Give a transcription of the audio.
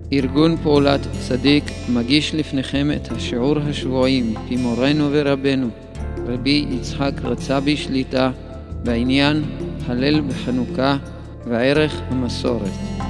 ארגון פעולת צדיק מגיש לפניכם את השיעור השבועי מפי מורנו ורבנו רבי יצחק רצבי שליט"א בעניין הלל בחנוכה וערך המסורת.